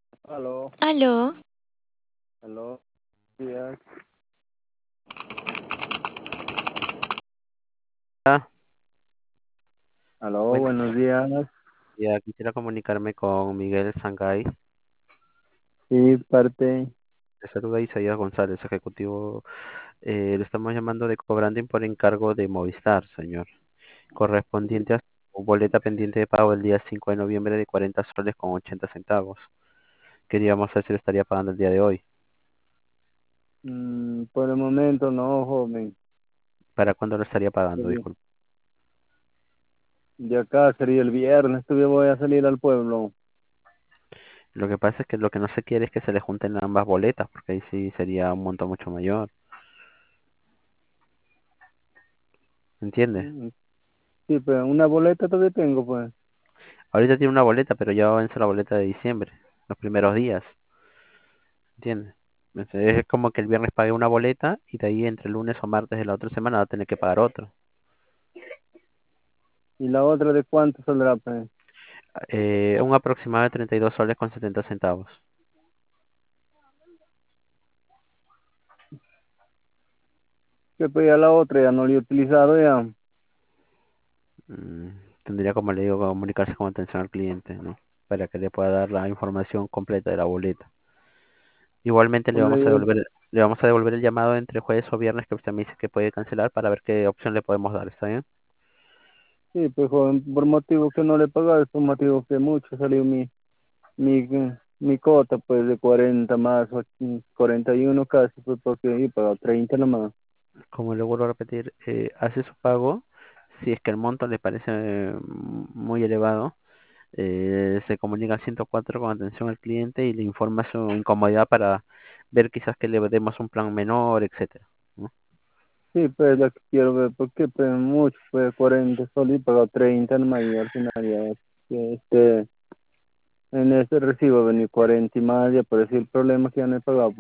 Aló, Aló, aló, días. Ah, Aló, buen buenos días. día. Quisiera comunicarme con Miguel Sangay. Sí, parte. Le saluda Isaías González, ejecutivo. Le estamos llamando de Cobranding por encargo de Movistar, señor. Correspondiente a su boleta pendiente de pago el día 5 de noviembre de 40 soles con 80 centavos. Queríamos saber si lo estaría pagando el día de hoy. Por el momento no, joven. ¿Para cuándo lo estaría pagando? Sería- Disculpe. De acá sería el viernes, todavía voy a salir al pueblo. Lo que pasa es que lo que no se quiere es que se le junten ambas boletas, porque ahí sí sería un monto mucho mayor. ¿Entiende? Mm, Sí, pues una boleta todavía tengo, pues. Ahorita tiene una boleta, pero ya vence la boleta de diciembre, los primeros días. ¿Entiendes? Entonces, es como que el viernes pague una boleta y de ahí entre lunes o martes de la otra semana va a tener que pagar otra. ¿Y la otra de cuánto saldrá, pues? Un aproximado de 32 soles con 70 centavos. Que pues ya la otra ya no la he utilizado ya. Mm, Tendría, como le digo, que comunicarse con atención al cliente, ¿no? Para que le pueda dar la información completa de la boleta. Igualmente Pues le digo, le vamos a devolver el llamado entre jueves o viernes que usted me dice que puede cancelar para ver qué opción le podemos dar, ¿está bien? sí, pues joven, por motivo que no le he pagado, es por motivo que mucho salió mi, mi cota, pues de 40 más, 41 casi, pues porque he pagado 30 nomás. Como le vuelvo a repetir, hace su pago, si es que el monto le parece muy elevado, se comunica al 104 con atención al cliente y le informa su incomodidad para ver quizás que le demos un plan menor, etcétera, ¿no? Sí, pues la que quiero ver, porque pues mucho, pues 40 soles y pagado 30 nomás y al final ya, en este recibo venir 40 y más, ya por decir el problema que ya no he pagado,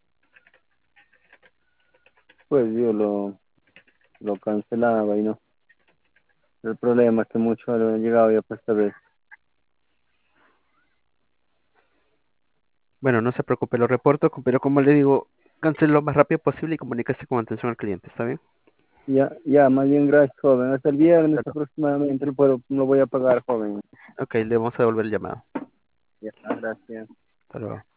pues yo lo cancelaba y no. El problema es que mucho le han llegado ya pues esta vez. Bueno, no se preocupe, lo reporto, pero como le digo, cancele lo más rápido posible y comuníquese con atención al cliente, ¿está bien? Ya, ya, más bien gracias, joven. Hasta el viernes Hasta luego. aproximadamente lo voy a pagar, joven. Ok, le vamos a devolver el llamado. Ya, gracias. Hasta luego.